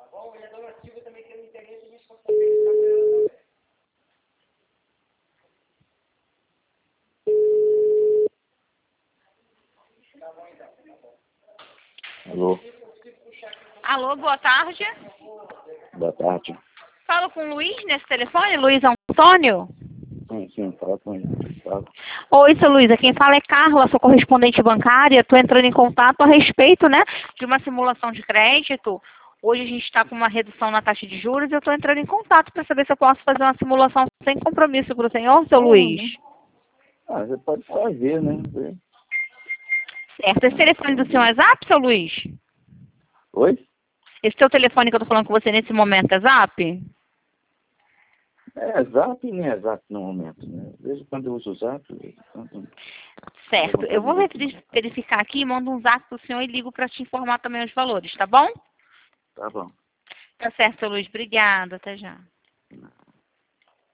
bom? E a dona Silvia também tem interesse, a gente consegue verificar com ela também. Tá bom, então. Tá bom. Alô? Alô, boa tarde. Boa tarde. Falo com o Luiz nesse telefone, Luiz Antônio. Sim, fala com ele. Fala. Oi, seu Luiz, quem fala é Carla, sou correspondente bancária. Estou entrando em contato a respeito, né, de uma simulação de crédito. Hoje a gente está com uma redução na taxa de juros e eu estou entrando em contato para saber se eu posso fazer uma simulação sem compromisso para o senhor, seu Luiz. Você pode fazer, né? Certo. Esse telefone do senhor é Zap, seu Luiz? Oi? Esse teu telefone que eu estou falando com você nesse momento é Zap? É Zap e nem é Zap no momento, né? De vez em quando eu uso o Zap. Certo. Eu vou verificar aqui, mando um Zap para o senhor e ligo para te informar também os valores, tá bom? Tá bom. Tá certo, seu Luiz. Obrigada. Até já.